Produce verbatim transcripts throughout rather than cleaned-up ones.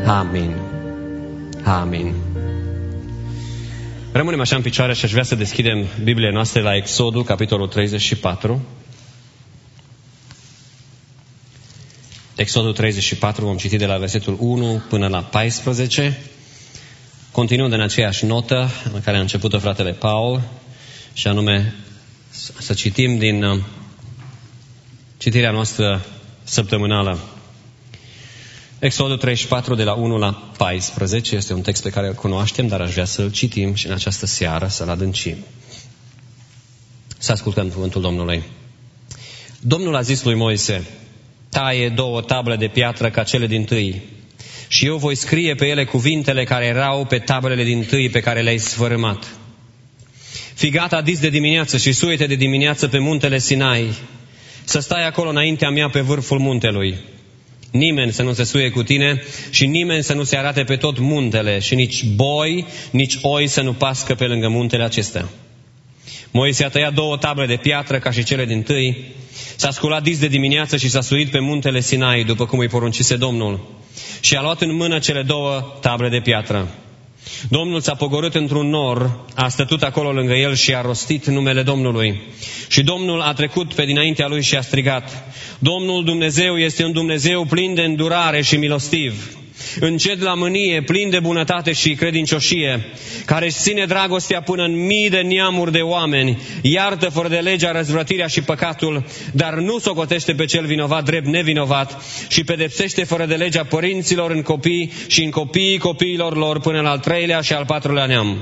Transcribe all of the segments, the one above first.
Amin. Amin. Rămânem așa în picioare și aș vrea să deschidem Bibliile noastre la Exodul, capitolul treizeci și patru. Exodul treizeci și patru, vom citi de la versetul unu până la paisprezece. Continuând în aceeași notă în care a început-o fratele Paul, și anume să citim din uh, citirea noastră săptămânală. Exodul treizeci și patru de la unu la paisprezece este un text pe care îl cunoaștem, dar aș vrea să-l citim și în această seară să-l adâncim. Să ascultăm cuvântul Domnului. Domnul a zis lui Moise: taie două table de piatră ca cele dintâi, și eu voi scrie pe ele cuvintele care erau pe tablele dintâi pe care le-ai sfărâmat. Fii gata dis de dimineață și suie-te de dimineață pe muntele Sinai, să stai acolo înaintea mea pe vârful muntelui. Nimeni să nu se suie cu tine și nimeni să nu se arate pe tot muntele, și nici boi, nici oi să nu pască pe lângă muntele acesta. Moise a tăiat două table de piatră ca și cele dintâi, s-a sculat dis de dimineață și s-a suit pe muntele Sinai, după cum îi poruncise Domnul, și a luat în mână cele două table de piatră. Domnul s-a pogorât într-un nor, a stătut acolo lângă el și a rostit numele Domnului. Și Domnul a trecut pe dinaintea lui și a strigat: Domnul Dumnezeu este un Dumnezeu plin de îndurare și milostiv, încet la mânie, plin de bunătate și credincioșie, care își ține dragostea până în mii de neamuri de oameni, iartă fără de legea răzvrătirea și păcatul, dar nu socotește pe cel vinovat drept nevinovat, și pedepsește fără de legea părinților în copii și în copiii copiilor lor până la al treilea și al patrulea neam.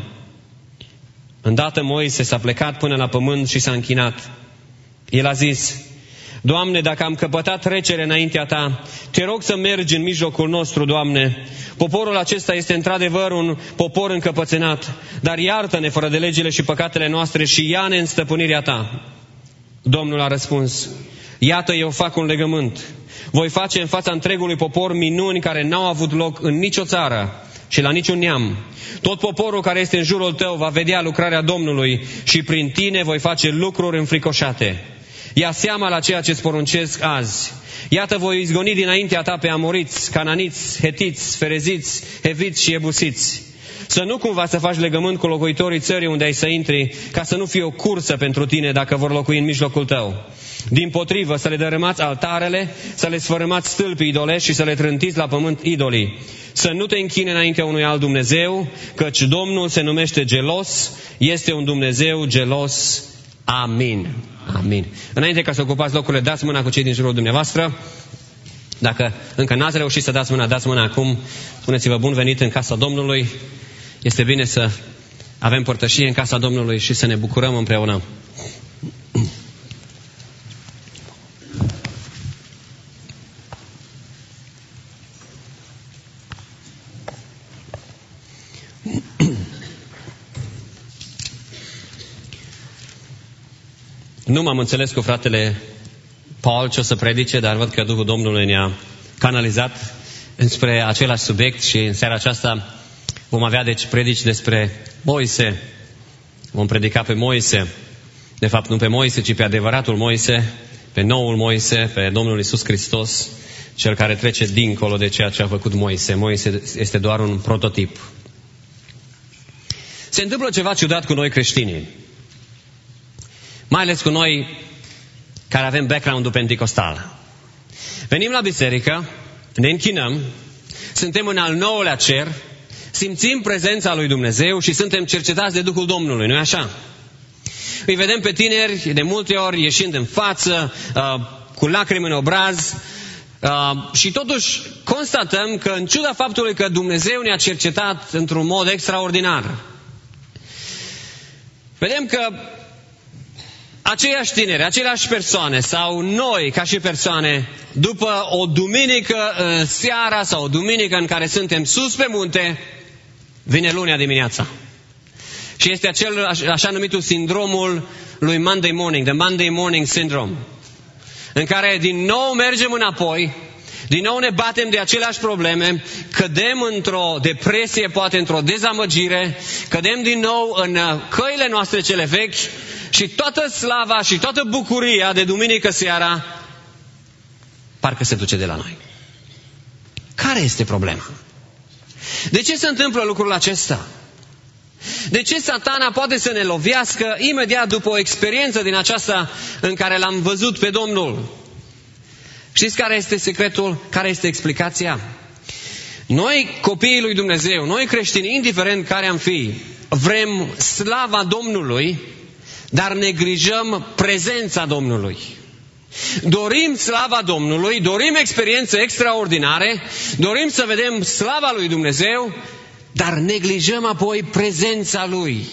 Îndată Moise s-a plecat până la pământ și s-a închinat. El a zis: Doamne, dacă am căpătat trecere înaintea Ta, Te rog să mergi în mijlocul nostru, Doamne. Poporul acesta este într-adevăr un popor încăpățânat, dar iartă-ne fără de legile și păcatele noastre și ia-ne în stăpânirea Ta. Domnul a răspuns: Iată, eu fac un legământ. Voi face în fața întregului popor minuni care n-au avut loc în nicio țară și la niciun neam. Tot poporul care este în jurul tău va vedea lucrarea Domnului și prin tine voi face lucruri înfricoșate. Ia seama la ceea ce-ți poruncesc azi. Iată, voi izgoni dinaintea ta pe amoriți, cananiți, hetiți, fereziți, heviți și ebusiți. Să nu cumva să faci legământ cu locuitorii țării unde ai să intri, ca să nu fie o cursă pentru tine dacă vor locui în mijlocul tău. Dimpotrivă, să le dărâmați altarele, să le sfărâmați stâlpii idolești și să le trântiți la pământ idolii. Să nu te închine înaintea unui alt Dumnezeu, căci Domnul se numește gelos, este un Dumnezeu gelos. Amin. Amin. Înainte ca să ocupați locurile, dați mâna cu cei din jurul dumneavoastră. Dacă încă n-ați reușit să dați mâna, dați mâna acum. Spuneți-vă: bun venit în casa Domnului. Este bine să avem părtășie în casa Domnului și să ne bucurăm împreună. Nu m-am înțeles cu fratele Paul ce o să predice, dar văd că Duhul Domnului ne-a canalizat înspre același subiect și în seara aceasta vom avea deci predici despre Moise. Vom predica pe Moise. De fapt, nu pe Moise, ci pe adevăratul Moise, pe noul Moise, pe Domnul Iisus Hristos, cel care trece dincolo de ceea ce a făcut Moise. Moise este doar un prototip. Se întâmplă ceva ciudat cu noi creștinii. Mai ales cu noi care avem background-ul penticostal. Venim la biserică, ne închinăm, suntem în al nouălea cer, simțim prezența lui Dumnezeu și suntem cercetați de Duhul Domnului, nu-i așa? Îi vedem pe tineri de multe ori ieșind în față, uh, cu lacrimi în obraz, uh, și totuși constatăm că în ciuda faptului că Dumnezeu ne-a cercetat într-un mod extraordinar, vedem că aceiași tineri, aceleași persoane sau noi ca și persoane, după o duminică seara sau o duminică în care suntem sus pe munte, vine lunea dimineața. Și este acel așa numitul sindromul lui Monday Morning, the Monday Morning Syndrome, în care din nou mergem înapoi, din nou ne batem de aceleași probleme, cădem într-o depresie, poate într-o dezamăgire, cădem din nou în căile noastre cele vechi și toată slava și toată bucuria de duminică seara parcă se duce de la noi. Care este problema? De ce se întâmplă lucrul acesta? De ce Satana poate să ne lovească imediat după o experiență din aceasta în care l-am văzut pe Domnul? Știți care este secretul? Care este explicația? Noi, copiii lui Dumnezeu, noi creștini, indiferent care am fi, vrem slava Domnului, dar neglijăm prezența Domnului. Dorim slava Domnului, dorim experiențe extraordinare, dorim să vedem slava lui Dumnezeu, dar neglijăm apoi prezența Lui.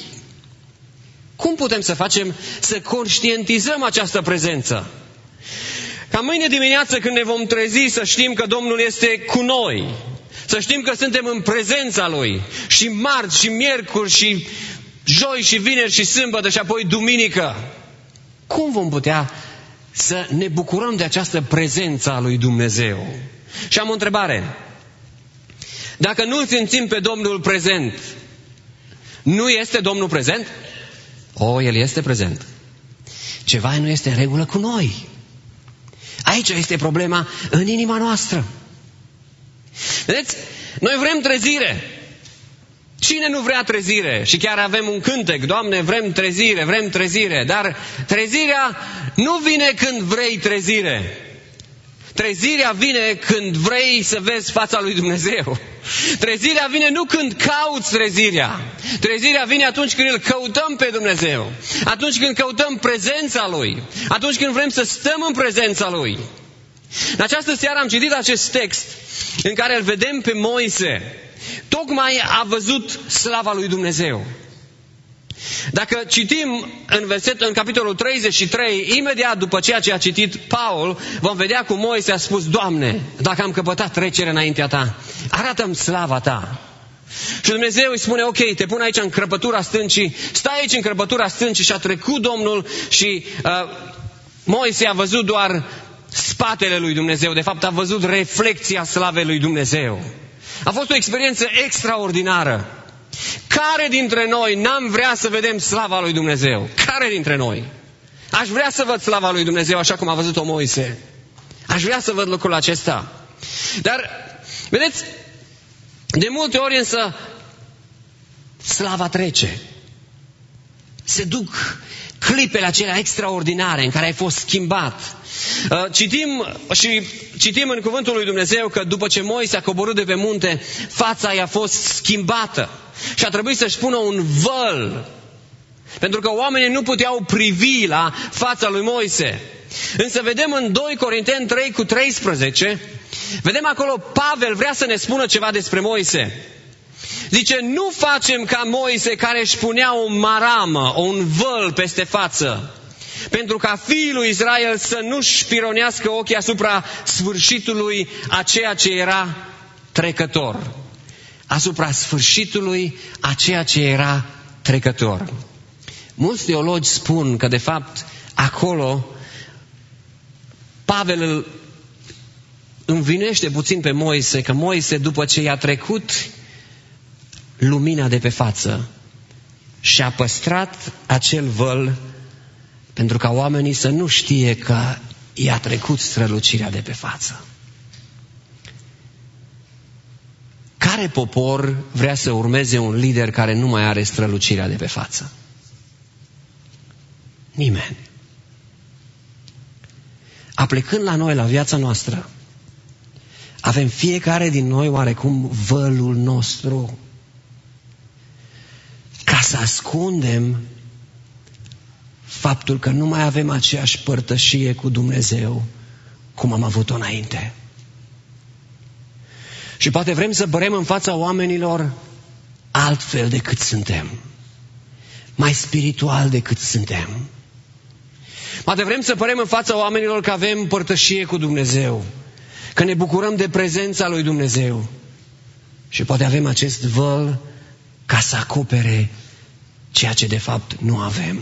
Cum putem să facem să conștientizăm această prezență? Ca mâine dimineață când ne vom trezi să știm că Domnul este cu noi, să știm că suntem în prezența Lui, și marți, și miercuri, și joi, și vineri, și sâmbătă, și apoi duminică. Cum vom putea să ne bucurăm de această prezență a lui Dumnezeu? Și am o întrebare. Dacă nu simțim pe Domnul prezent, nu este Domnul prezent? O, El este prezent. Ceva nu este în regulă cu noi. Aici este problema în inima noastră. Vedeți? Noi vrem trezire. Cine nu vrea trezire? Și chiar avem un cântec, Doamne, vrem trezire, vrem trezire. Dar trezirea nu vine când vrei trezire. Trezirea vine când vrei să vezi fața lui Dumnezeu. Trezirea vine nu când cauți trezirea. Trezirea vine atunci când îl căutăm pe Dumnezeu. Atunci când căutăm prezența Lui. Atunci când vrem să stăm în prezența Lui. În această seară am citit acest text în care îl vedem pe Moise. Tocmai a văzut slava lui Dumnezeu. Dacă citim în, verset, în capitolul treizeci și trei, imediat după ceea ce a citit Paul, vom vedea cum Moise a spus: Doamne, dacă am căpătat trecere înaintea Ta, arată-mi slava Ta. Și Dumnezeu îi spune: ok, te pun aici în crăpătura stâncii, stai aici în crăpătura stâncii. Și a trecut Domnul și uh, Moise a văzut doar spatele lui Dumnezeu. De fapt a văzut reflecția slavei lui Dumnezeu. A fost o experiență extraordinară. Care dintre noi n-am vrea să vedem slava lui Dumnezeu? Care dintre noi? Aș vrea să văd slava lui Dumnezeu așa cum a văzut-o Moise. Aș vrea să văd lucrul acesta. Dar, vedeți, de multe ori însă slava trece. Se duc clipele acelea extraordinare în care ai fost schimbat. Citim și citim în cuvântul lui Dumnezeu că după ce Moise a coborât de pe munte, fața i-a fost schimbată și a trebuit să-și pună un văl, pentru că oamenii nu puteau privi la fața lui Moise. Însă vedem în doi Corinteni trei cu treisprezece, vedem acolo Pavel vrea să ne spună ceva despre Moise. Zice: nu facem ca Moise, care își punea o maramă, un văl peste față, pentru ca fiii lui Israel să nu-și pironească ochii asupra sfârșitului a ceea ce era trecător. Asupra sfârșitului a ceea ce era trecător. Mulți teologi spun că de fapt acolo Pavel îl învinuiește puțin pe Moise, că Moise, după ce i-a trecut lumina de pe față, și-a păstrat acel văl pentru ca oamenii să nu știe că i-a trecut strălucirea de pe față. Care popor vrea să urmeze un lider care nu mai are strălucirea de pe față? Nimeni. Aplicând la noi, la viața noastră, avem fiecare din noi oarecum vălul nostru ca să ascundem faptul că nu mai avem aceeași părtășie cu Dumnezeu cum am avut-o înainte. Și poate vrem să părem în fața oamenilor altfel decât suntem, mai spiritual decât suntem. Poate vrem să părem în fața oamenilor că avem părtășie cu Dumnezeu, că ne bucurăm de prezența lui Dumnezeu. Și poate avem acest văl ca să acopere ceea ce de fapt nu avem.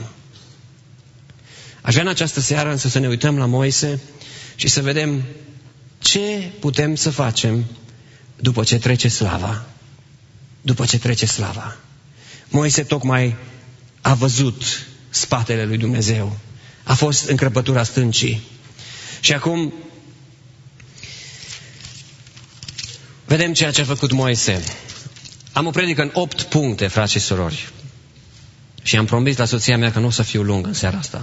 Aș vrea în această seară însă să ne uităm la Moise și să vedem ce putem să facem după ce trece slava. După ce trece slava. Moise tocmai a văzut spatele lui Dumnezeu. A fost în crăpătura stâncii. Și acum vedem ceea ce a făcut Moise. Am o predică în opt puncte, frați și surori. Și am promis la soția mea că nu o să fiu lung în seara asta.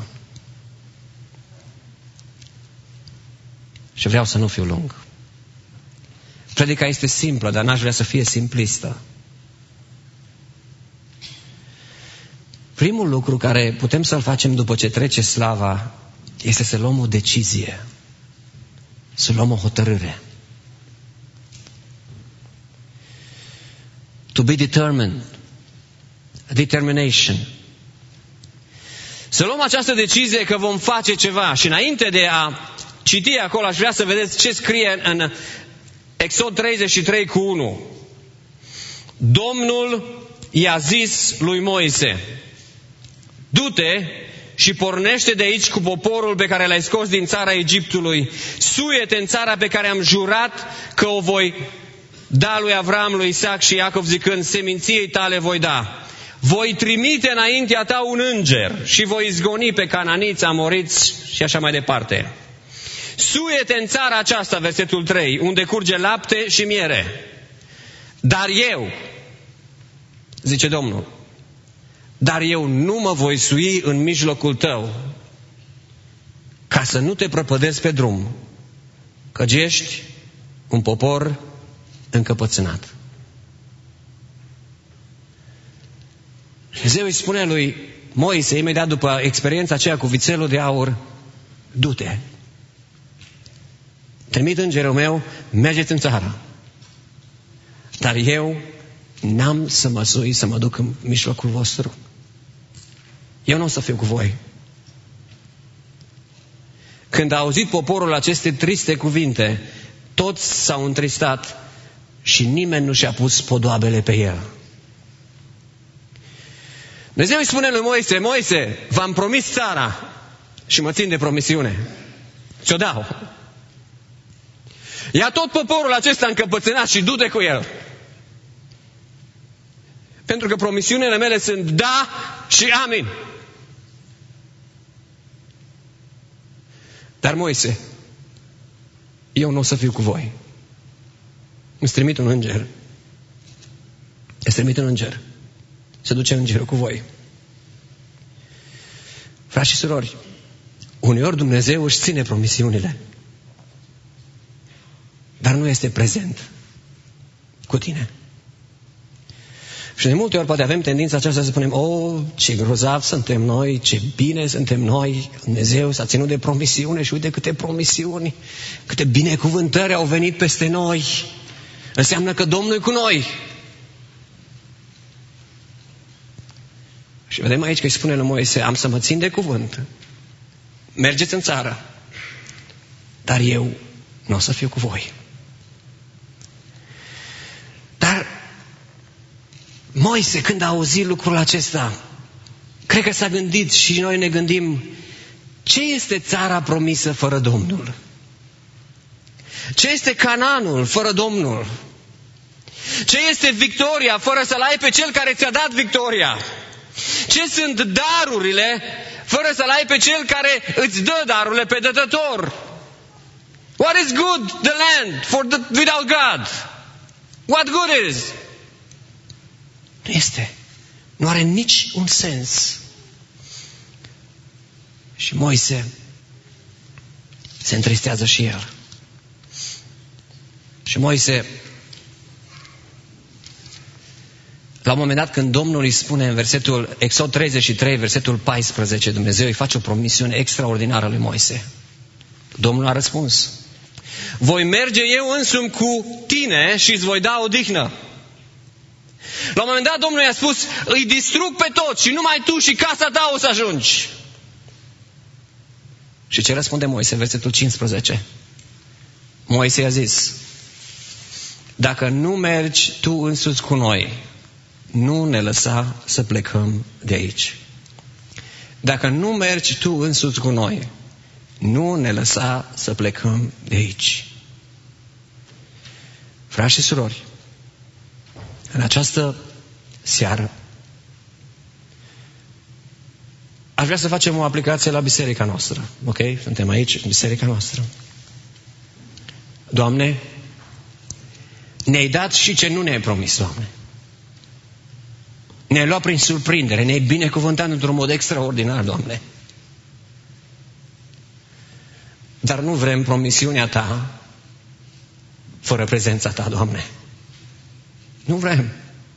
Și vreau să nu fiu lung. Predica este simplă, dar n-aș vrea să fie simplistă. Primul lucru care putem să-l facem după ce trece slava este să luăm o decizie. Să luăm o hotărâre. To be determined. Determination. Să luăm această decizie că vom face ceva. Și înainte de a citi acolo, aș vrea să vedeți ce scrie în Exod treizeci și trei cu unu. Domnul i-a zis lui Moise: du-te și pornește de aici cu poporul pe care l-ai scos din țara Egiptului. Suie-te în țara pe care am jurat că o voi da lui Avram, lui Isaac și Iacov, zicând: seminției tale voi da. Voi trimite înaintea ta un înger și voi izgoni pe cananiți, amoriți și așa mai departe. Suie-te în țara aceasta, versetul trei, unde curge lapte și miere. Dar eu, zice Domnul, dar eu nu mă voi sui în mijlocul tău, ca să nu te prăpădesc pe drum, căci ești un popor încăpățânat. Dumnezeu îi spune lui Moise, imediat după experiența aceea cu vițelul de aur: du-te, trimit îngerul meu, mergeți în țară. Dar eu n-am să mă sui să mă duc în mijlocul vostru. Eu nu o să fiu cu voi. Când a auzit poporul aceste triste cuvinte, toți s-au întristat și nimeni nu și-a pus podoabele pe el. Dumnezeu îi spune lui Moise: Moise, v-am promis țara și mă țin de promisiune. Ți-o dau. Ia tot poporul acesta încăpățânat și du-te cu el. Pentru că promisiunile mele sunt da și amin. Dar Moise, eu nu o să fiu cu voi. Îți trimit un înger. Îți trimit un înger. Se duce îngerul cu voi. Frați și surori, uneori Dumnezeu își ține promisiunile, dar nu este prezent cu tine. Și de multe ori poate avem tendința aceasta să spunem: oh, ce grozav suntem noi, ce bine suntem noi, Dumnezeu s-a ținut de promisiune și uite câte promisiuni, câte binecuvântări au venit peste noi. Înseamnă că Domnul e cu noi. Și vedem aici că îi spune lui Moise: am să mă țin de cuvânt. Mergeți în țară, dar eu nu o să fiu cu voi. Dar Moise, când a auzit lucrul acesta, cred că s-a gândit, și noi ne gândim: ce este țara promisă fără Domnul? Ce este Canaanul fără Domnul? Ce este victoria fără să-L ai pe Cel care ți-a dat victoria? Ce sunt darurile fără să-L ai pe Cel care îți dă darurile, pe dătător? What is good the land for the, without God? What good is? Nu este. Nu are nici un sens. Și Moise se întristează și el. Și Moise, la un moment dat, când Domnul îi spune în versetul Exod treizeci și trei, versetul paisprezece, Dumnezeu îi face o promisiune extraordinară lui Moise. Domnul a răspuns: voi merge eu însumi cu tine și îți voi da odihnă. La un moment dat Domnul i-a spus: îi distrug pe toți și numai tu și casa ta o să ajungi. Și ce răspunde Moise? Versetul cincisprezece. Moise i-a zis: dacă nu mergi tu însuți cu noi, nu ne lăsa să plecăm de aici. Dacă nu mergi tu însuți cu noi, nu ne lăsa să plecăm de aici. Frați și surori, în această seară aș vrea să facem o aplicație la biserica noastră. Ok? Suntem aici, în biserica noastră. Doamne, ne-ai dat și ce nu ne-ai promis, Doamne. Ne-ai luat prin surprindere, ne-ai binecuvântat într-un mod extraordinar, Doamne. Dar nu vrem promisiunea Ta fără prezența Ta, Doamne. Nu vrem.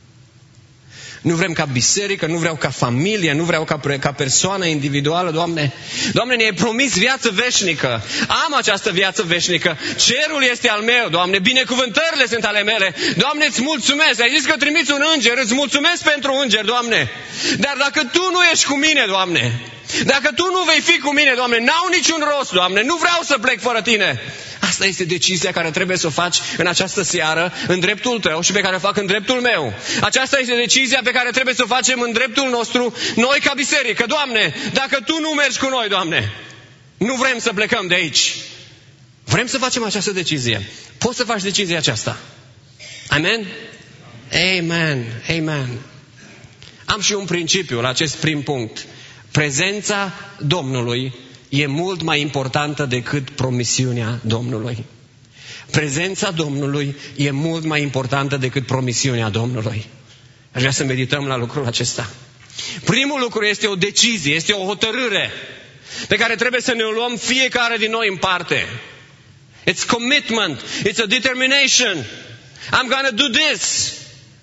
Nu vrem ca biserică, nu vreau ca familie, nu vreau ca, ca persoană individuală, Doamne. Doamne, ne-ai promis viață veșnică. Am această viață veșnică. Cerul este al meu, Doamne. Binecuvântările sunt ale mele. Doamne, îți mulțumesc. Ai zis că trimiți un înger. Îți mulțumesc pentru înger, Doamne. Dar dacă Tu nu ești cu mine, Doamne, dacă Tu nu vei fi cu mine, Doamne, n-au niciun rost, Doamne. Nu vreau să plec fără Tine. Asta este decizia care trebuie să o faci în această seară, în dreptul tău și pe care o fac în dreptul meu. Aceasta este decizia pe care trebuie să o facem în dreptul nostru, noi ca biserică. Doamne, dacă Tu nu mergi cu noi, Doamne, nu vrem să plecăm de aici. Vrem să facem această decizie. Poți să faci decizia aceasta. Amen? Amen. Amen. Am și un principiu la acest prim punct. Prezența Domnului e mult mai importantă decât promisiunea Domnului. Prezența Domnului e mult mai importantă decât promisiunea Domnului. Aș vrea să medităm la lucrul acesta. Primul lucru este o decizie, este o hotărâre pe care trebuie să ne o luăm fiecare din noi în parte. It's commitment, it's a determination. I'm gonna do this.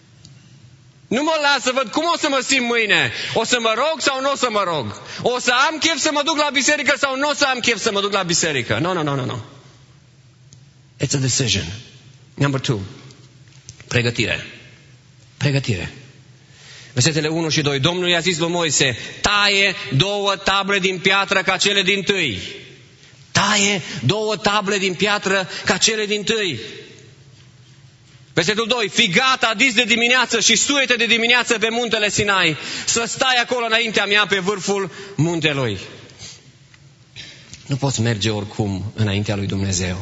Nu mă las să văd cum o să mă simt mâine. O să mă rog sau nu o să mă rog? O să am chef să mă duc la biserică sau nu o să am chef să mă duc la biserică? Nu, nu, nu, nu, nu. It's a decision. Number two. Pregătire. Pregătire. Versetele unu și doi. Domnul i-a zis lui Moise, taie două table din piatră ca cele dintâi. Taie două table din piatră ca cele dintâi. Versetul doi. Fii gata dis de dimineață și suiete de dimineață pe muntele Sinai, să stai acolo înaintea mea pe vârful muntelui. Nu poți merge oricum înaintea lui Dumnezeu.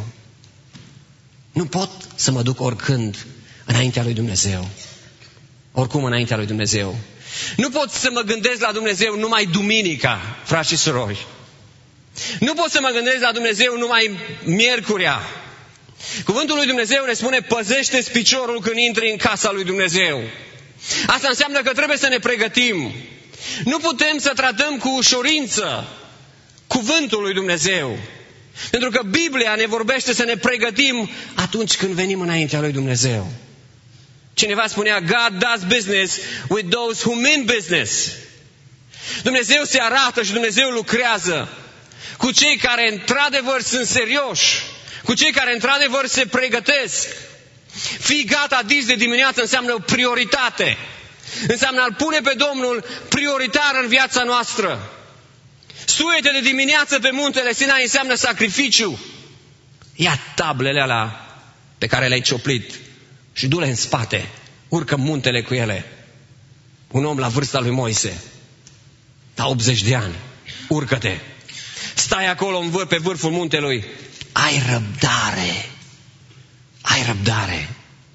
Nu pot să mă duc oricând înaintea lui Dumnezeu. Oricum înaintea lui Dumnezeu. Nu pot să mă gândesc la Dumnezeu numai duminica, frați și surori. Nu pot să mă gândesc la Dumnezeu numai miercurea. Cuvântul lui Dumnezeu ne spune, păzește-ți piciorul când intri în casa lui Dumnezeu. Asta înseamnă că trebuie să ne pregătim. Nu putem să tratăm cu ușurință cuvântul lui Dumnezeu. Pentru că Biblia ne vorbește să ne pregătim atunci când venim înaintea lui Dumnezeu. Cineva spunea, God does business with those who mean business. Dumnezeu se arată și Dumnezeu lucrează cu cei care într-adevăr sunt serioși, cu cei care într-adevăr se pregătesc. Fii gata dis de dimineață înseamnă o prioritate. Înseamnă a-L pune pe Domnul prioritar în viața noastră. Suiete de dimineață pe muntele Sinai înseamnă sacrificiu. Ia tablele alea pe care le-ai cioplit și du-le în spate. Urcă muntele cu ele. Un om la vârsta lui Moise, la optzeci de ani. Urcă-te. Stai acolo pe vârful muntelui. Ai răbdare. Ai răbdare.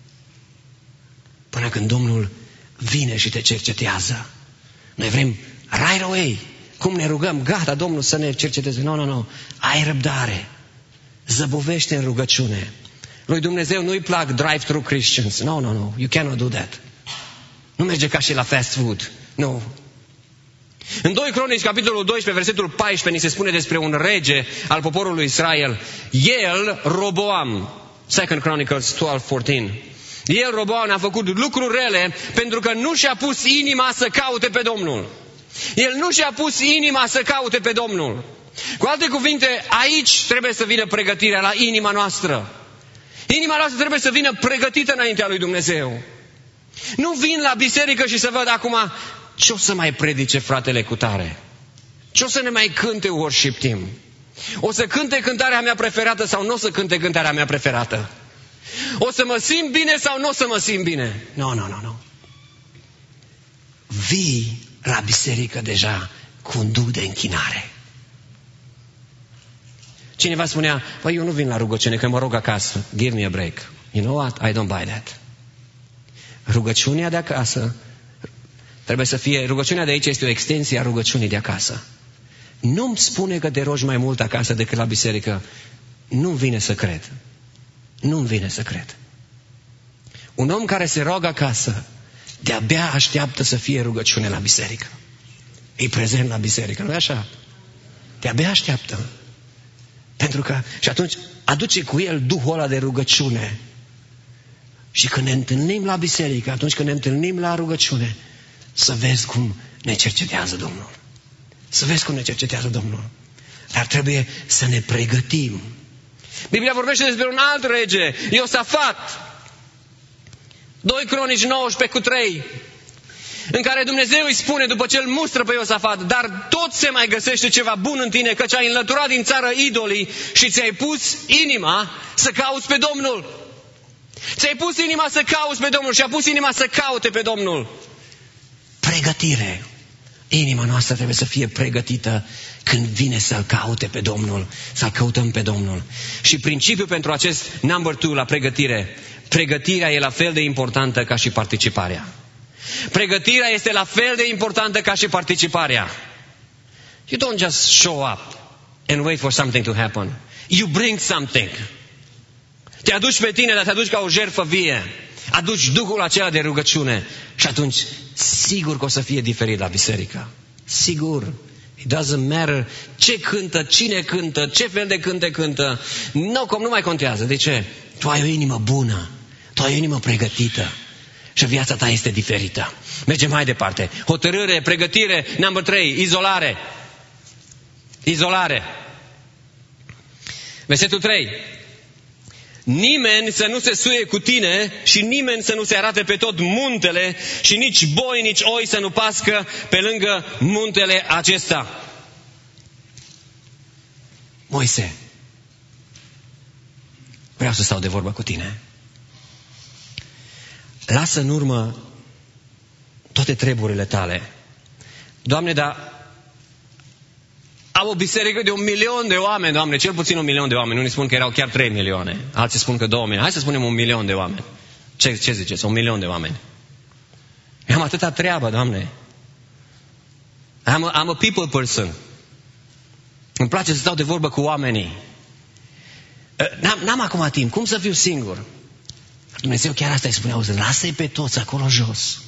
Până când Domnul vine și te cercetează. Noi vrem right away. Cum ne rugăm, gata Domnul să ne cerceteze. Nu, nu, nu. Ai răbdare. Zăbovește în rugăciune. Lui Dumnezeu nu-i plac drive-thru Christians. No, no, no. You cannot do that. Nu merge ca și la fast food. Nu. În doi Cronici, capitolul doisprezece, versetul paisprezece, ni se spune despre un rege al poporului Israel. El, Roboam, Second Chronicles twelve fourteen. El, Roboam, a făcut lucruri rele pentru că nu și-a pus inima să caute pe Domnul. El nu și-a pus inima să caute pe Domnul. Cu alte cuvinte, aici trebuie să vină pregătirea la inima noastră. Inima noastră trebuie să vină pregătită înaintea lui Dumnezeu. Nu vin la biserică și să văd acum ce o să mai predice fratele cu tare. Ce o să ne mai cânte worship team. O să cânte cântarea mea preferată sau nu o să cânte cântarea mea preferată. O să mă simt bine sau nu o să mă simt bine. Nu, nu, nu, nu. Vii la biserică deja cu un duc de închinare. Cineva spunea, păi eu nu vin la rugăciune, că mă rog acasă. Give me a break. You know what? I don't buy that. Rugăciunea de acasă trebuie să fie, rugăciunea de aici este o extensie a rugăciunii de acasă. Nu-mi spune că te rogi mai mult acasă decât la biserică. Nu-mi vine să cred. Nu-mi vine să cred. Un om care se roagă acasă de-abia așteaptă să fie rugăciune la biserică. E prezent la biserică, nu-i așa? De-abia așteaptă. Pentru că, și atunci aduce cu el Duhul ăla de rugăciune. Și când ne întâlnim la biserică, atunci când ne întâlnim la rugăciune, să vezi cum ne cercetează Domnul. Să vezi cum ne cercetează Domnul. Dar trebuie să ne pregătim. Biblia vorbește despre un alt rege, Iosafat. doi Cronici nouăsprezece cu trei, în care Dumnezeu îi spune, după ce îl mustră pe Iosafat, dar tot se mai găsește ceva bun în tine, căci ai înlăturat din țară idolii și ți-ai pus inima să cauți pe Domnul. Ți-ai pus inima să cauți pe Domnul și a pus inima să caute pe Domnul. Pregătire. Inima noastră trebuie să fie pregătită când vine să-L caute pe Domnul, să-L căutăm pe Domnul. Și principiul pentru acest number two la pregătire, pregătirea e la fel de importantă ca și participarea. Pregătirea este la fel de importantă ca și participarea. You don't just show up and wait for something to happen. You bring something. Te aduci pe tine, dar te aduci ca o jertfă vie. Aduci Duhul acela de rugăciune și atunci sigur că o să fie diferit la biserică. Sigur. It doesn't matter ce cântă, cine cântă, ce fel de cânte cântă. Nu, cum nu mai contează. De ce? Tu ai o inimă bună. Tu ai o inimă pregătită. Și viața ta este diferită. Mergem mai departe. Hotărâre, pregătire, number trei, izolare. Izolare. Versetul trei. Nimeni să nu se suie cu tine și nimeni să nu se arate pe tot muntele și nici boi, nici oi să nu pască pe lângă muntele acesta. Moise, vreau să stau de vorbă cu tine. Lasă în urmă toate treburile tale. Doamne, dar am o biserică de un milion de oameni, Doamne, cel puțin un milion de oameni. Unii spun că erau chiar trei milioane, alții spun că două milioane. Hai să spunem un milion de oameni. Ce, ce ziceți? Un milion de oameni. Eu am atâta treabă, Doamne. I'm a, I'm a people person. Îmi place să stau de vorbă cu oamenii. N-am, n-am acum timp. Cum să fiu singur? Dumnezeu chiar asta îi spunea, auzi, lasă-i pe toți acolo jos.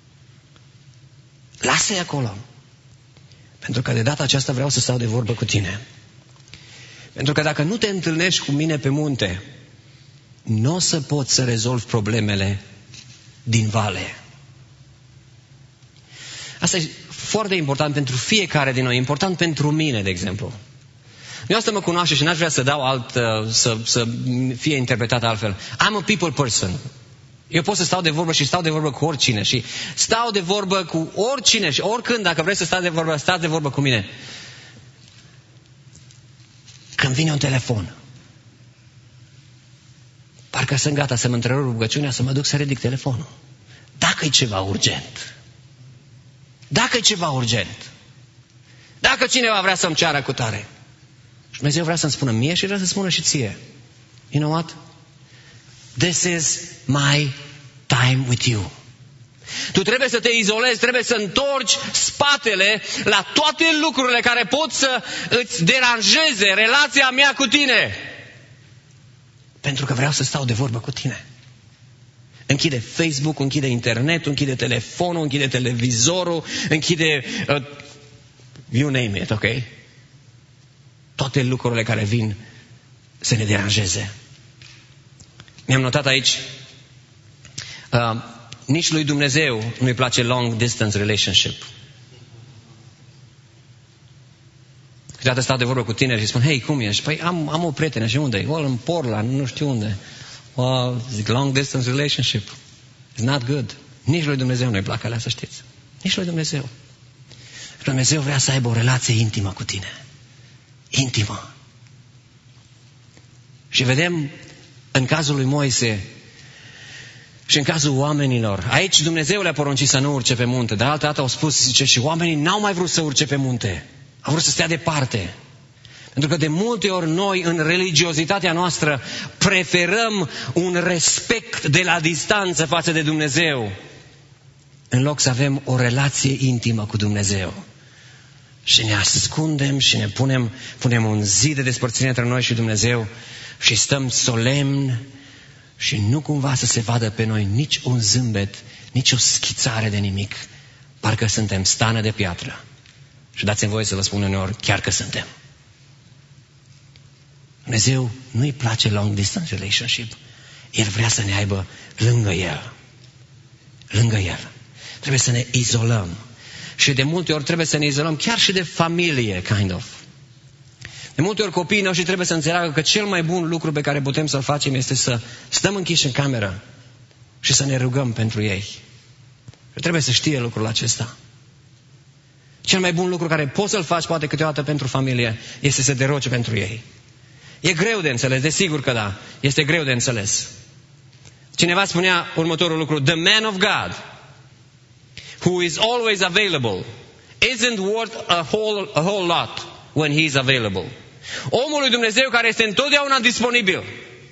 Lasă-i acolo. Pentru că de data aceasta vreau să stau de vorbă cu tine. Pentru că dacă nu te întâlnești cu mine pe munte, nu o să poți să rezolvi problemele din vale. Asta e foarte important pentru fiecare din noi, important pentru mine, de exemplu. Eu asta mă cunoaște și n-aș vrea să dau alt, să, să fie interpretat altfel. I'm a people person. Eu pot să stau de vorbă și stau de vorbă cu oricine și stau de vorbă cu oricine și oricând, dacă vrei să stai de vorbă, stați de vorbă cu mine. Când vine un telefon, parcă sunt gata să mă întrerup rugăciunea, să mă duc să ridic telefonul. Dacă e ceva urgent, dacă e ceva urgent, dacă cineva vrea să-mi ceară cu tare, și Dumnezeu vrea să-mi spună mie și vrea să spună și ție. You know what? This is my time with you. Tu trebuie să te izolezi, trebuie să întorci spatele la toate lucrurile care pot să îți deranjeze relația mea cu tine. Pentru că vreau să stau de vorbă cu tine. Închide Facebook, închide internetul, închide telefonul, închide televizorul, închide uh, you name it, ok? Toate lucrurile care vin să ne deranjeze. Mi-am notat aici, uh, nici lui Dumnezeu nu-i place long distance relationship. Câteodată stau de vorbă cu tineri și spun, hei, cum ești? Păi am, am o prietenă și unde e? Well, în Portland, nu știu unde. Well, zic, long distance relationship. It's not good. Nici lui Dumnezeu nu-i plac alea, să știți. Nici lui Dumnezeu. Dumnezeu vrea să aibă o relație intimă cu tine. Intimă. Și vedem în cazul lui Moise și în cazul oamenilor. Aici Dumnezeu le-a poruncit să nu urce pe munte, dar altă dată au spus, zice, și oamenii n-au mai vrut să urce pe munte. Au vrut să stea departe. Pentru că de multe ori noi, în religiozitatea noastră, preferăm un respect de la distanță față de Dumnezeu, în loc să avem o relație intimă cu Dumnezeu. Și ne ascundem și ne punem, punem un zid de despărțire între noi și Dumnezeu și stăm solemn și nu cumva să se vadă pe noi nici un zâmbet, nici o schițare de nimic. Parcă suntem stană de piatră. Și dați-mi voie să vă spun uneori, chiar că suntem. Dumnezeu nu-i place long distance relationship. El vrea să ne aibă lângă El. Lângă El. Trebuie să ne izolăm. Și de multe ori trebuie să ne izolăm chiar și de familie, kind of. De multe ori copiii noștri trebuie să înțeleagă că cel mai bun lucru pe care putem să-l facem este să stăm închiși în cameră și să ne rugăm pentru ei. Și trebuie să știe lucrul acesta. Cel mai bun lucru care poți să-l faci poate câteodată pentru familie este să te rogi pentru ei. E greu de înțeles, desigur că da. Este greu de înțeles. Cineva spunea următorul lucru: The man of God, who is always available, isn't worth a whole, a whole lot when he is available. Omul lui Dumnezeu care este întotdeauna disponibil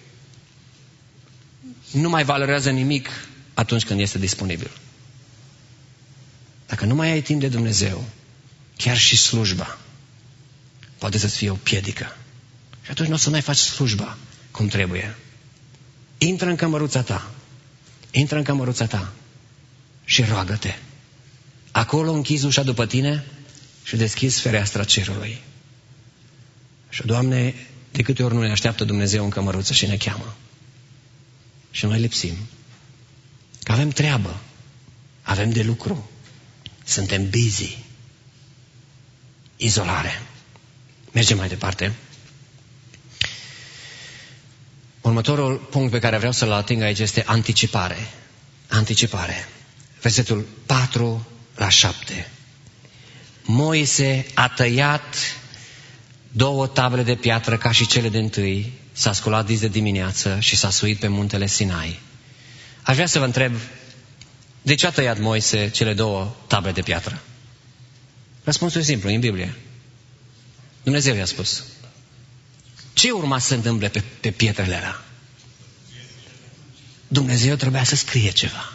nu mai valorează nimic atunci când este disponibil. Dacă nu mai ai timp de Dumnezeu, chiar și slujba poate să-ți fie o piedică. Și atunci nu o să mai faci slujba cum trebuie. Intră în cămăruța ta. Intră în cămăruța ta și roagă-te. Acolo închizi ușa după tine și deschizi fereastra cerului. Și, Doamne, de câte ori nu ne așteaptă Dumnezeu în cămăruță și ne cheamă. Și noi lipsim. Că avem treabă. Avem de lucru. Suntem busy. Izolare. Mergem mai departe. Următorul punct pe care vreau să-l ating aici este anticipare. Anticipare. Versetul patru la șapte. Moise a tăiat două table de piatră ca și cele dintâi, s-a sculat dis de dimineață și s-a suit pe muntele Sinai. Aș vrea să vă întreb, de ce a tăiat Moise cele două table de piatră? Răspunsul e simplu, în Biblie. Dumnezeu i-a spus. Ce urma să se întâmple pe, pe pietrele alea? Dumnezeu trebuia să scrie ceva.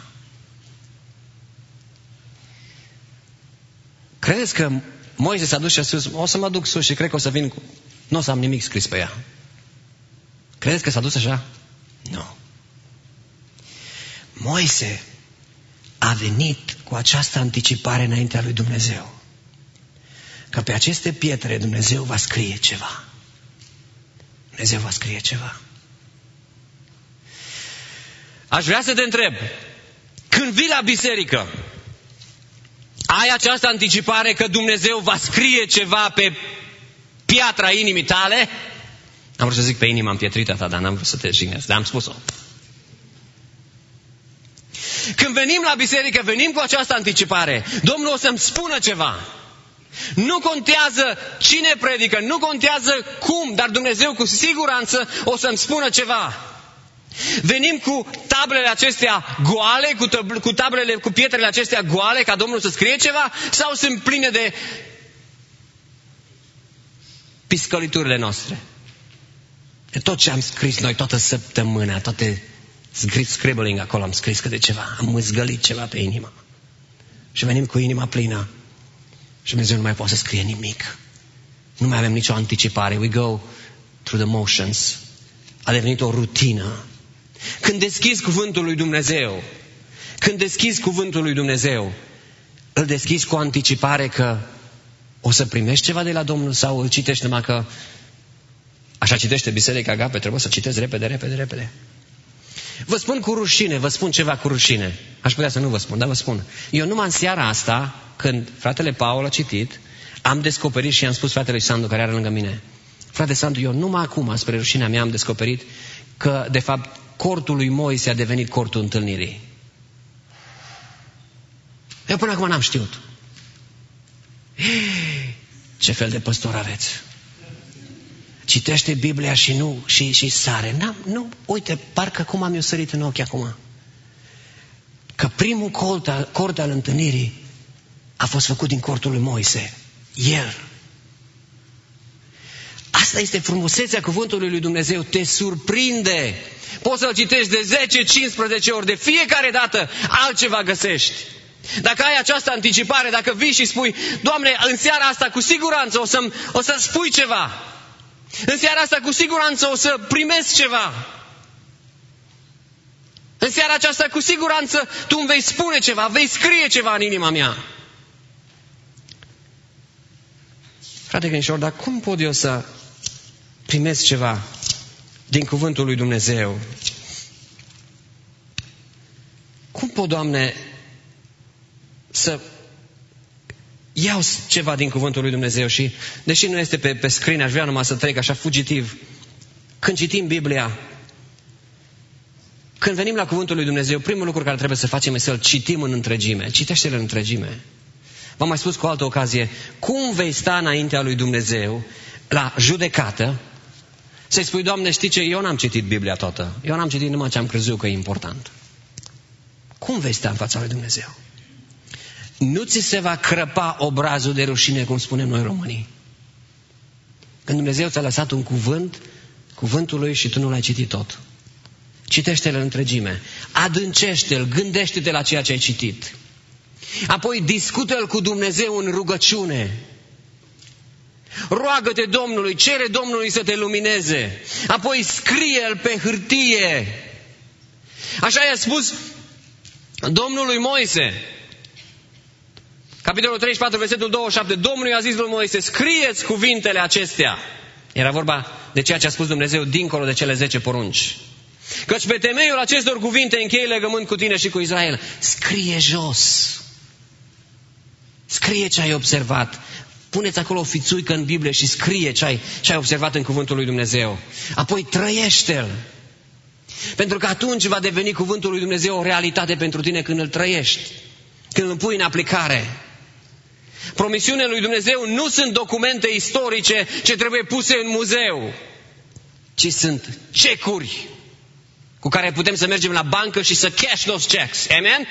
Credeți că Moise s-a dus și a spus, o să mă duc sus și cred că o să vin cu... Nu o să am nimic scris pe ea. Credeți că s-a dus așa? Nu. Moise a venit cu această anticipare înaintea lui Dumnezeu. Că pe aceste pietre Dumnezeu va scrie ceva. Dumnezeu va scrie ceva. Aș vrea să te întreb, când vii la biserică, ai această anticipare că Dumnezeu va scrie ceva pe piatra inimii tale? Am vrut să zic pe inima împietrită ta, dar n-am vrut să te jignesc, dar am spus-o. Când venim la biserică, venim cu această anticipare. Domnul o să-mi spună ceva. Nu contează cine predică, nu contează cum, dar Dumnezeu cu siguranță o să-mi spună ceva. Venim cu tablele acestea goale, cu, tab- cu tablele, cu pietrele acestea goale, ca Domnul să scrie ceva, sau sunt pline de piscăliturile noastre? De tot ce am scris noi toată săptămâna, toate scribbling acolo am scris câte ceva, am mâzgălit ceva pe inimă. Și venim cu inima plină și Dumnezeu nu mai poate să scrie nimic. Nu mai avem nicio anticipare. We go through the motions. A devenit o rutină. Când deschizi cuvântul lui Dumnezeu, când deschizi cuvântul lui Dumnezeu, îl deschizi cu anticipare că o să primești ceva de la Domnul sau îl citești numai că așa citește Biserica Agape, trebuie să citesc repede, repede, repede. Vă spun cu rușine, vă spun ceva cu rușine. Aș putea să nu vă spun, dar vă spun. Eu numai în seara asta, când fratele Paul a citit, am descoperit și i-am spus fratelui Sandu, care are lângă mine, frate Sandu, eu numai acum, spre rușinea mea, am descoperit că, de fapt, cortul lui Moise a devenit cortul întâlnirii. Eu până acum n-am știut. Ce fel de păstor aveți? Citește Biblia și nu, și, și sare. N-am, nu, uite, parcă cum am eu sărit în ochi acum. Că primul cort al, cort al întâlnirii a fost făcut din cortul lui Moise. El. Asta este frumusețea cuvântului lui Dumnezeu. Te surprinde. Poți să-l citești de zece cincisprezece ori. De fiecare dată altceva găsești. Dacă ai această anticipare, dacă vii și spui, Doamne, în seara asta cu siguranță o să-mi, o să spui ceva. În seara asta cu siguranță o să primesc ceva. În seara aceasta, cu siguranță, tu îmi vei spune ceva, vei scrie ceva în inima mea. Frate Crinișor, dar cum pot eu să primesc ceva din cuvântul lui Dumnezeu? Cum pot, Doamne, să iau ceva din cuvântul lui Dumnezeu? Și, deși nu este pe, pe screen, aș vrea numai să trec așa fugitiv. Când citim Biblia, când venim la cuvântul lui Dumnezeu, primul lucru care trebuie să facem este să-l citim în întregime. Citește-l în întregime. V-am mai spus cu o altă ocazie, cum vei sta înaintea lui Dumnezeu la judecată, să-i spui, Doamne, știi ce, eu n-am citit Biblia toată. Eu n-am citit numai ce am crezut că e important. Cum vei sta în fața lui Dumnezeu? Nu ți se va crăpa obrazul de rușine, cum spunem noi românii. Când Dumnezeu ți-a lăsat un cuvânt, cuvântul lui, și tu nu l-ai citit tot. Citește-l în întregime. Adâncește-l, gândește-te la ceea ce ai citit. Apoi discută-l cu Dumnezeu în rugăciune. Roagă-te Domnului, cere Domnului să te lumineze. Apoi scrie-l pe hârtie. Așa i-a spus Domnului Moise. Capitolul treizeci și patru, versetul douăzeci și șapte. Domnul i-a zis lui Moise, scrieți cuvintele acestea. Era vorba de ceea ce a spus Dumnezeu dincolo de cele zece porunci. Căci pe temeiul acestor cuvinte închei legământ cu tine și cu Israel. Scrie jos. Scrie ce ai observat. Puneți acolo o fițuică în Biblie și scrie ce ai, ce ai observat în cuvântul lui Dumnezeu. Apoi trăiește-l. Pentru că atunci va deveni cuvântul lui Dumnezeu o realitate pentru tine când îl trăiești. Când îl pui în aplicare. Promisiunile lui Dumnezeu nu sunt documente istorice ce trebuie puse în muzeu, ci sunt cecuri cu care putem să mergem la bancă și să cash those checks. Amen?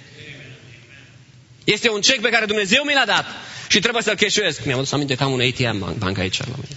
Este un cec pe care Dumnezeu mi l-a dat și trebuie să-l cashuiesc. Mi-am adus aminte că am un A T M bancă aici la mine.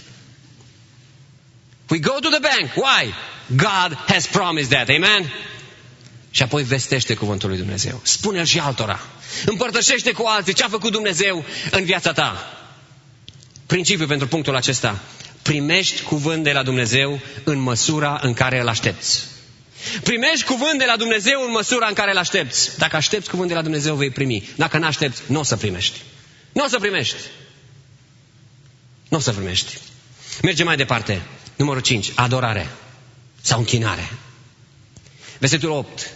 We go to the bank. Why? God has promised that. Amen? Și apoi vestește cuvântul lui Dumnezeu. Spune-l și altora. Împărtășește cu alții ce a făcut Dumnezeu în viața ta. Principiul pentru punctul acesta. Primești cuvânt de la Dumnezeu în măsura în care îl aștepți. Primești cuvânt de la Dumnezeu în măsura în care îl aștepți. Dacă aștepți cuvânt de la Dumnezeu, vei primi. Dacă nu aștepți, nu o să primești. Nu o să primești. Nu o să primești. Mergem mai departe. Numărul cinci. Adorare sau închinare. Versetul opt.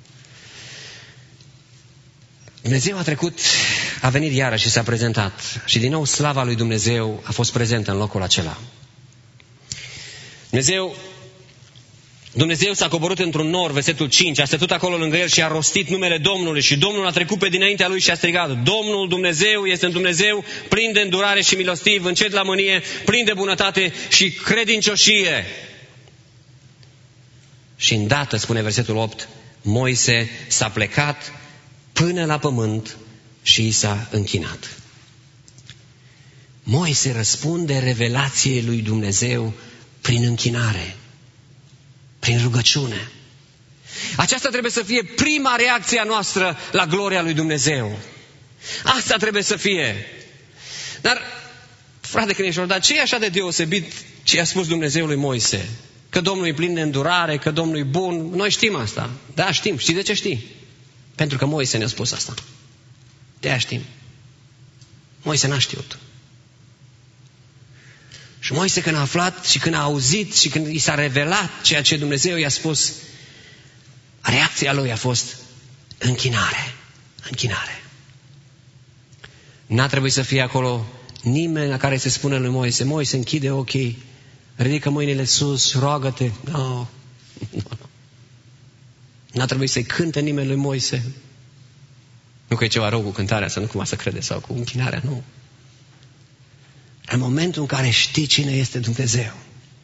Dumnezeu a trecut, a venit iarăși și s-a prezentat. Și din nou slava lui Dumnezeu a fost prezentă în locul acela. Dumnezeu, Dumnezeu s-a coborât într-un nor, versetul cinci, a stătut acolo lângă el și a rostit numele Domnului. Și Domnul a trecut pe dinaintea lui și a strigat, Domnul Dumnezeu este un Dumnezeu plin de îndurare și milostiv, încet la mânie, plin de bunătate și credincioșie. Și îndată, spune versetul opt, Moise s-a plecat până la pământ și i s-a închinat. Moise răspunde revelației lui Dumnezeu prin închinare, prin rugăciune. Aceasta trebuie să fie prima reacție a noastră la gloria lui Dumnezeu. Asta trebuie să fie. Dar, frate Crinișor, dar ce e așa de deosebit ce a spus Dumnezeu lui Moise? Că Domnul e plin de îndurare, că Domnul e bun. Noi știm asta. Da, știm. Știi de ce știi? Pentru că Moise ne-a spus asta. De-aia știm. Moise n-a știut. Și Moise când a aflat și când a auzit și când i s-a revelat ceea ce Dumnezeu i-a spus, reacția lui a fost închinare. Închinare. N-a trebuit să fie acolo nimeni la care se spune lui Moise, Moise, închide ochii, ridică mâinile sus, roagă-te. No. No, no. N-a trebuit să-i cânte nimeni lui Moise. Nu că e ceva rău cu cântarea, să nu cumva să crede, sau cu închinarea, nu. În momentul în care știi cine este Dumnezeu,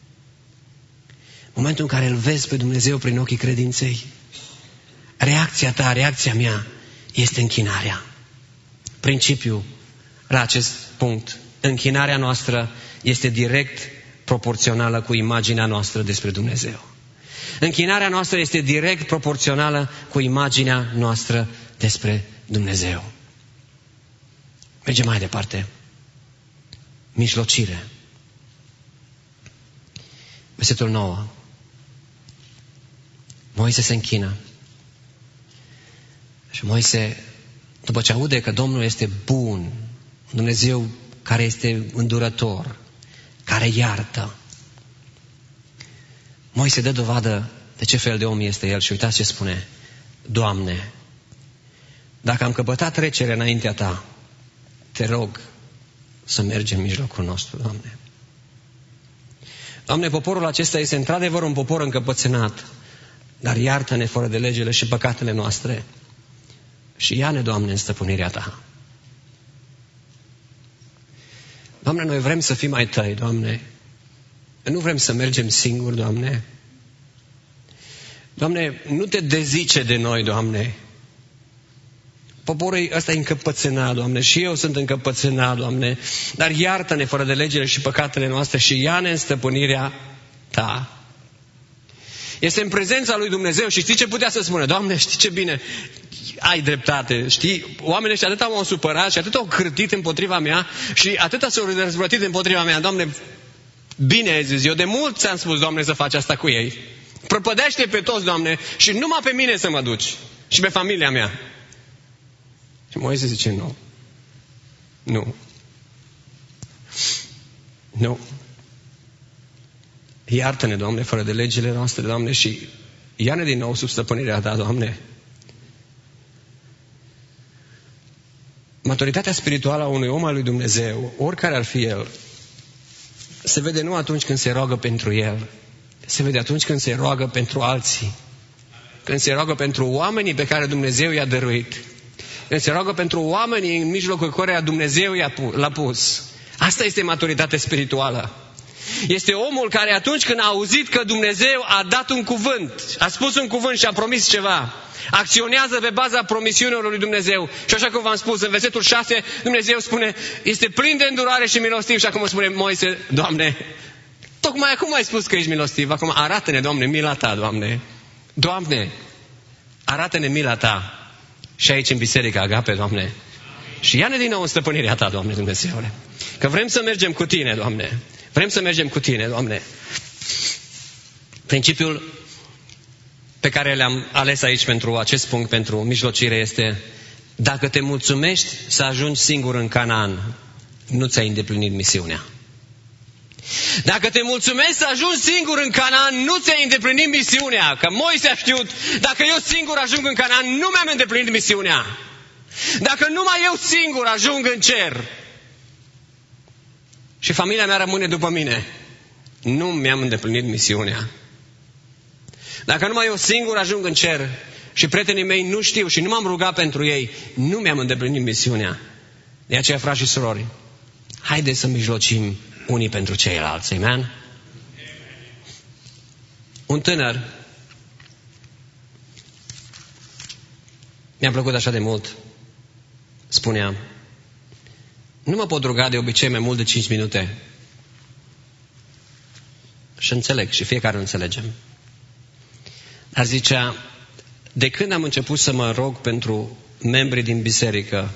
în momentul în care îl vezi pe Dumnezeu prin ochii credinței, reacția ta, reacția mea este închinarea. Principiul la acest punct, închinarea noastră este direct proporțională cu imaginea noastră despre Dumnezeu. Închinarea noastră este direct proporțională cu imaginea noastră despre Dumnezeu. Mergem mai departe. Mijlocire. Versetul nouă. Moise se închină. Și Moise, după ce aude că Domnul este bun, Dumnezeu care este îndurător, care iartă, Moise dă dovadă de ce fel de om este el și uitați ce spune: Doamne, dacă am căpătat trecere înaintea Ta, Te rog să mergi în mijlocul nostru, Doamne. Doamne, poporul acesta este într-adevăr un popor încăpățânat, dar iartă-ne fără de legile și păcatele noastre și ia-ne, Doamne, în stăpânirea Ta. Doamne, noi vrem să fim ai Tăi, Doamne. Nu vrem să mergem singuri, Doamne. Doamne, nu Te dezice de noi, Doamne. Poporul ăsta e încăpățânat, Doamne, și eu sunt încăpățânat, Doamne, dar iartă-ne fără de legile și păcatele noastre și ia-ne în stăpânirea Ta. Este în prezența lui Dumnezeu și știi ce putea să spună? Doamne, știi ce bine, ai dreptate, știi? Oamenii ăștia atât m-au supărat și atât au cârtit împotriva mea și atât s-au răzvrătit împotriva mea. Doamne, bine ai zis, eu de mult ți-am spus, Doamne, să faci asta cu ei. Prăpădește pe toți, Doamne, și numai pe mine să mă duci și pe familia mea. Și Moise zice, nu. Nu. Nu. Iartă-ne, Doamne, fără de legile noastre, Doamne, și ia-ne din nou sub stăpânirea Ta, Doamne. Maturitatea spirituală a unui om al lui Dumnezeu, oricare ar fi el, se vede nu atunci când se roagă pentru el, se vede atunci când se roagă pentru alții, când se roagă pentru oamenii pe care Dumnezeu i-a dăruit, când se roagă pentru oamenii în mijlocul căreia Dumnezeu l-a pus. Asta este maturitate spirituală. Este omul care atunci când a auzit că Dumnezeu a dat un cuvânt, a spus un cuvânt și a promis ceva, acționează pe baza promisiunilor lui Dumnezeu. Și așa cum v-am spus, în versetul șase, Dumnezeu spune, este plin de îndurare și milostiv. Și acum spune Moise, Doamne, tocmai acum ai spus că ești milostiv, acum arată-ne, Doamne, mila Ta, Doamne. Doamne, arată-ne mila Ta. Și aici în biserică, Agape, Doamne. Și ia-ne din nou în stăpânirea Ta, Doamne Dumnezeule. Că vrem să mergem cu Tine, Doamne. Vrem să mergem cu Tine, Doamne. Principiul pe care le-am ales aici pentru acest punct, pentru mijlocire, este: dacă te mulțumești să ajungi singur în Canaan, nu ți-ai îndeplinit misiunea. Dacă te mulțumești să ajungi singur în Canaan, nu ți-ai îndeplinit misiunea. Că Moise a știut, dacă eu singur ajung în Canaan, nu mi-am îndeplinit misiunea. Dacă numai eu singur ajung în cer și familia mea rămâne după mine, nu mi-am îndeplinit misiunea. Dacă numai eu singur ajung în cer și prietenii mei nu știu și nu m-am rugat pentru ei, nu mi-am îndeplinit misiunea. De aceea, frați și surori, haideți să mijlocim unii pentru ceilalți. Amen? Un tânăr mi-a plăcut așa de mult. Spunea, nu mă pot ruga de obicei mai mult de cinci minute. Și înțeleg, și fiecare înțelegem. Dar zicea, de când am început să mă rog pentru membrii din biserică,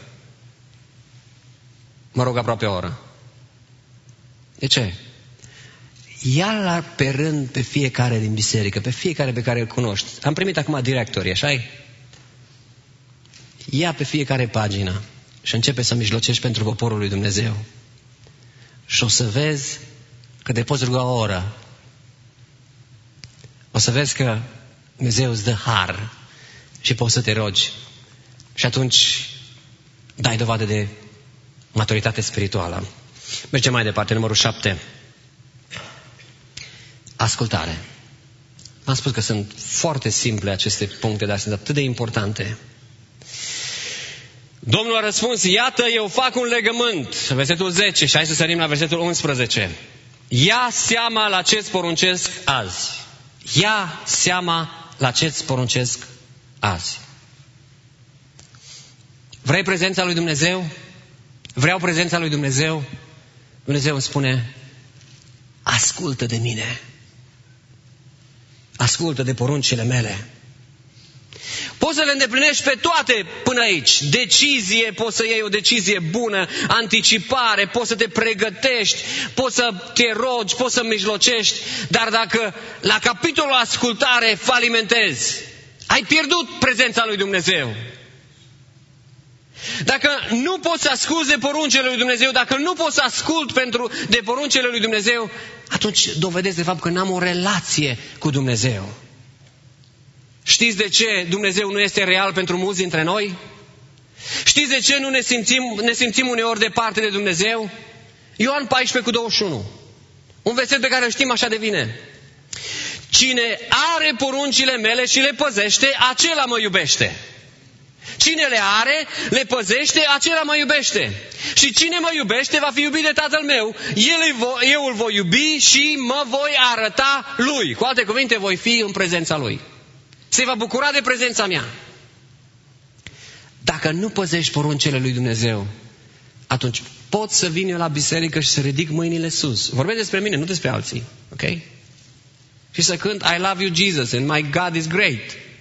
mă rog aproape o oră. De ce? Ia-l pe rând pe fiecare din biserică, pe fiecare pe care îl cunoști. Am primit acum directorii, așa-i? Ia pe fiecare pagină și începe să mijlocești pentru poporul lui Dumnezeu. Și o să vezi că te poți ruga o oră. O să vezi că Dumnezeu îți dă har și poți să te rogi. Și atunci dai dovadă de maturitate spirituală. Mergem mai departe, numărul șapte. Ascultare. Am spus că sunt foarte simple aceste puncte, dar sunt atât de importante. Domnul a răspuns, iată, eu fac un legământ. Versetul zece, și hai să sărim la versetul unsprezece. Ia seama la ce-ți poruncesc azi. Ia seama la ce-ți poruncesc azi. Vrei prezența lui Dumnezeu? Vreau prezența lui Dumnezeu? Dumnezeu îmi spune, ascultă de mine. Ascultă de poruncile mele. Poți să le îndeplinești pe toate până aici. Decizie, poți să iei o decizie bună, anticipare, poți să te pregătești, poți să te rogi, poți să mijlocești, dar dacă la capitolul ascultare falimentezi, ai pierdut prezența lui Dumnezeu. Dacă nu pot să ascult de poruncile lui Dumnezeu, dacă nu pot să ascult pentru, de poruncile lui Dumnezeu, atunci dovedesc de fapt că n-am o relație cu Dumnezeu. Știți de ce Dumnezeu nu este real pentru mulți dintre noi? Știți de ce nu ne simțim, ne simțim uneori departe de Dumnezeu? Ioan paisprezece cu douăzeci și unu. Un verset pe care îl știm așa de bine. Cine are poruncile mele și le păzește, acela mă iubește. Cine le are, le păzește, acela mă iubește. Și cine mă iubește va fi iubit de Tatăl meu. El, eu îl voi iubi și mă voi arăta lui. Cu alte cuvinte, voi fi în prezența lui. Se va bucura de prezența mea. Dacă nu păzești poruncile lui Dumnezeu, atunci pot să vin eu la biserică și să ridic mâinile sus. Vorbesc despre mine, nu despre alții. Ok? Și să cânt I love you Jesus and my God is great.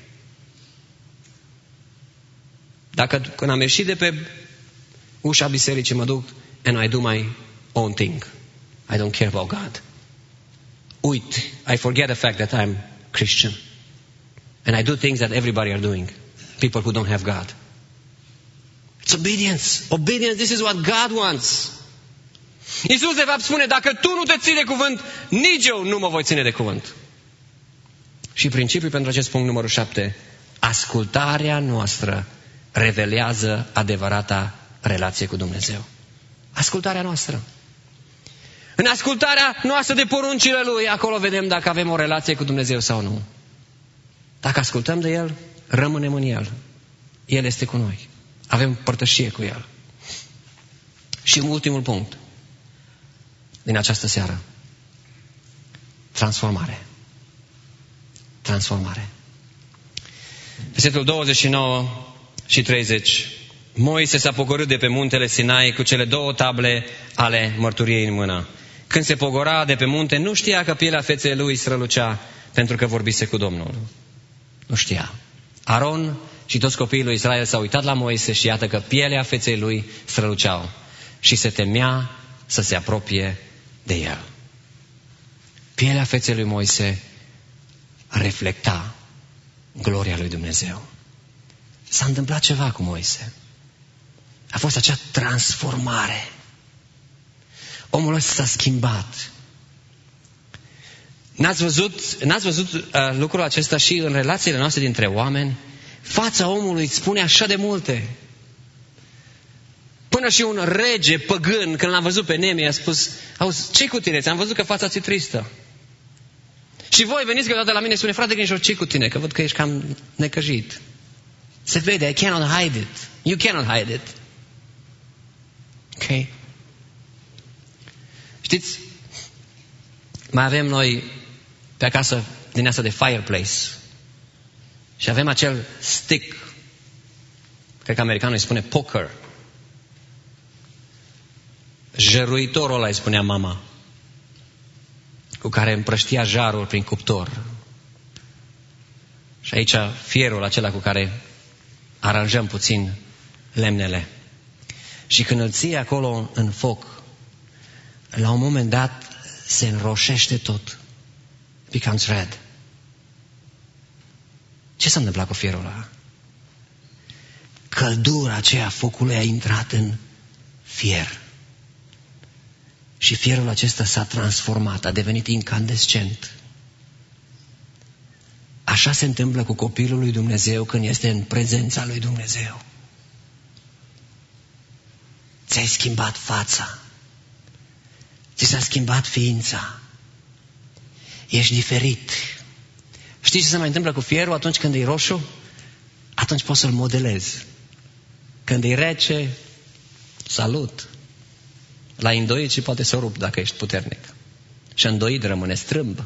Dacă când am ieșit de pe ușa bisericii mă duc and I do my own thing. I don't care about God. Uit, I forget the fact that I'm Christian. And I do things that everybody are doing. People who don't have God. It's obedience. Obedience, this is what God wants. Iisus de fapt spune, dacă tu nu te ții de cuvânt, nici eu nu mă voi ține de cuvânt. Și principiul pentru acest punct numărul șapte, ascultarea noastră revelează adevărata relație cu Dumnezeu. Ascultarea noastră. În ascultarea noastră de poruncile Lui, acolo vedem dacă avem o relație cu Dumnezeu sau nu. Dacă ascultăm de El, rămânem în El. El este cu noi. Avem părtășie cu El. Și ultimul punct din această seară. Transformare. Transformare. Versetul douăzeci și nouă și treizeci. Moise s-a pogorât de pe muntele Sinai cu cele două table ale mărturiei în mână. Când se pogora de pe munte, nu știa că pielea feței lui strălucea pentru că vorbise cu Domnul. Nu știa. Aron și toți copiii lui Israel s-au uitat la Moise și iată că pielea feței lui străluceau și se temea să se apropie de el. Pielea feței lui Moise reflecta gloria lui Dumnezeu. S-a întâmplat ceva cu Moise. A fost acea transformare. Omul ăsta s-a schimbat. N-ați văzut, n-ați văzut uh, lucrul acesta și în relațiile noastre dintre oameni? Fața omului îți spune așa de multe. Până și un rege păgân, când l-a văzut pe Nemie, a spus, auzi, ce-i cu tine? Ți-am văzut că fața ți-e tristă. Și voi veniți câteodată la mine și spune, frate Grinșor, ce-i cu tine? Că văd că ești cam necăjit. Se vede, I cannot hide it. You cannot hide it. Ok? Știți, mai avem noi pe acasă din asta de fireplace. Și avem acel stick. Cred că americanul îi spune poker. Jăruitorul ăla îi spunea mama. Cu care împrăștia jarul prin cuptor. Și aici fierul acela cu care aranjăm puțin lemnele. Și când îl ții acolo în foc, la un moment dat se înroșește tot. Becomes red. Ce s-a întâmplat cu fierul ăla? Căldura aceea focului a intrat în fier. Și fierul acesta s-a transformat, a devenit incandescent. Așa se întâmplă cu copilul lui Dumnezeu când este în prezența lui Dumnezeu. Ți-ai schimbat fața. Ți s-a schimbat ființa. Ești diferit. Știi ce se mai întâmplă cu fierul atunci când e roșu? Atunci poți să-l modelezi. Când e rece, salut. L-a îndoit și poate să o rup dacă ești puternic. Și îndoit rămâne strâmb.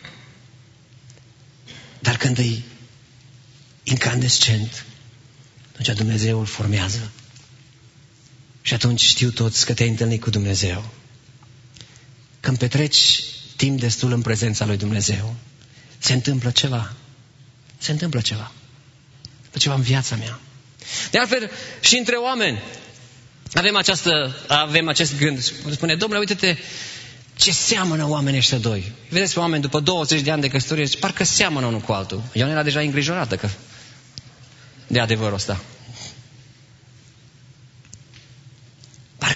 Dar când e incandescent, atunci Dumnezeu îl formează. Și atunci știu toți că te-ai întâlnit cu Dumnezeu. Când petreci timp destul în prezența lui Dumnezeu, se întâmplă ceva. Se întâmplă ceva. Se ceva în viața mea. De altfel, și între oameni avem, această, avem acest gând. Spune, Domnule, uite-te ce seamănă oamenii ăștia doi. Vedeți pe oameni după douăzeci de ani de căsătorie, parcă seamănă unul cu altul. Ioana era deja îngrijorată că de adevărul ăsta.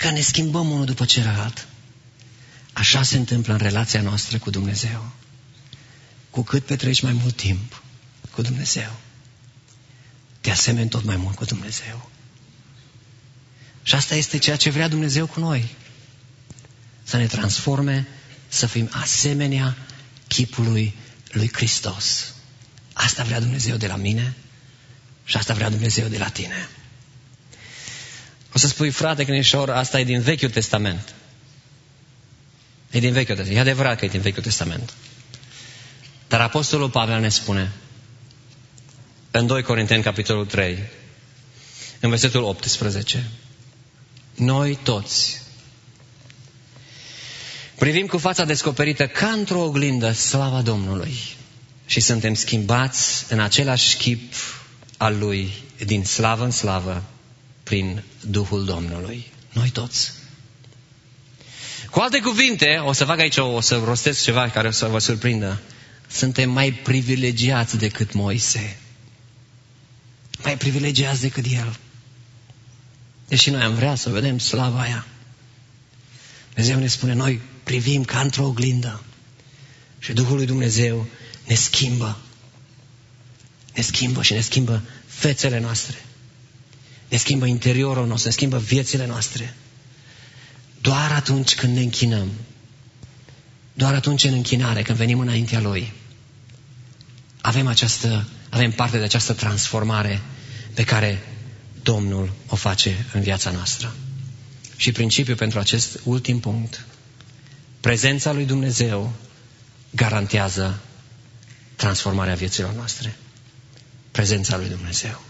Parcă ne schimbăm unul după celălalt. Așa se întâmplă în relația noastră cu Dumnezeu. Cu cât petreci mai mult timp cu Dumnezeu, te asemeni tot mai mult cu Dumnezeu. Și asta este ceea ce vrea Dumnezeu cu noi. Să ne transforme, să fim asemenea chipului lui Hristos. Asta vrea Dumnezeu de la mine și asta vrea Dumnezeu de la tine. O să spui, frate Crinișor, asta e din Vechiul Testament. E din Vechiul Testament. E adevărat că e din Vechiul Testament. Dar Apostolul Pavel ne spune în doi Corinteni, capitolul trei, în versetul optsprezece, noi toți privim cu fața descoperită ca într-o oglindă slava Domnului și suntem schimbați în același chip al Lui din slavă în slavă prin Duhul Domnului. Noi toți. Cu alte cuvinte, o să fac aici, o să rostesc ceva care o să vă surprindă. Suntem mai privilegiați decât Moise. Mai privilegiați decât el. Deși noi am vrea să vedem slava aia. Dumnezeu ne spune, noi privim ca într-o oglindă. Și Duhul lui Dumnezeu ne schimbă. Ne schimbă și ne schimbă fețele noastre. Ne schimbă interiorul nostru, ne schimbă viețile noastre. Doar atunci când ne închinăm. Doar atunci în închinare, când venim înaintea Lui. Avem, această, avem parte de această transformare pe care Domnul o face în viața noastră. Și principiul pentru acest ultim punct. Prezența lui Dumnezeu garantează transformarea vieților noastre. Prezența lui Dumnezeu.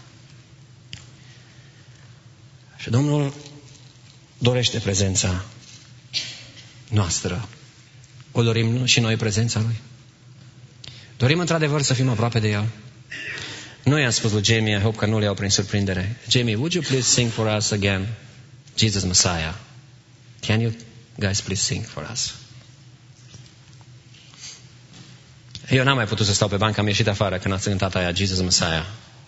Și Domnul dorește prezența noastră. O dorim și noi prezența Lui? Dorim într-adevăr să fim aproape de El? Nu i-am spus lui Jamie, I hope că nu le iau prin surprindere. Jamie, would you please sing for us again? Jesus Messiah. Can you guys please sing for us? Eu n-am mai putut să stau pe bancă, am ieșit afară când ați cântat aia, Jesus Messiah.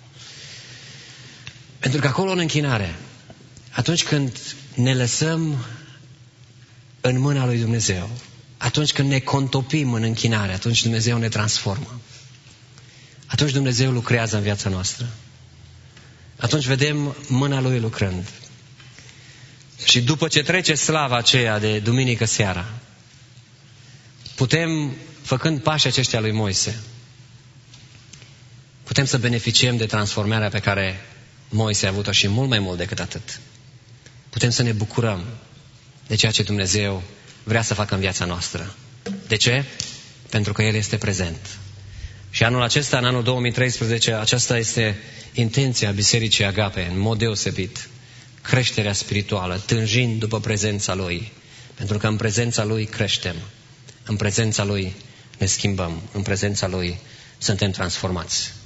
Pentru că acolo în închinare, atunci când ne lăsăm în mâna lui Dumnezeu, atunci când ne contopim în închinare, atunci Dumnezeu ne transformă. Atunci Dumnezeu lucrează în viața noastră. Atunci vedem mâna Lui lucrând. Și după ce trece slava aceea de duminică seara, putem, făcând pașii aceștia lui Moise, putem să beneficiem de transformarea pe care Moise a avut-o și mult mai mult decât atât. Putem să ne bucurăm de ceea ce Dumnezeu vrea să facă în viața noastră. De ce? Pentru că El este prezent. Și anul acesta, în anul două mii treisprezece, aceasta este intenția Bisericii Agape, în mod deosebit. Creșterea spirituală, tânjind după prezența Lui. Pentru că în prezența Lui creștem. În prezența Lui ne schimbăm. În prezența Lui suntem transformați.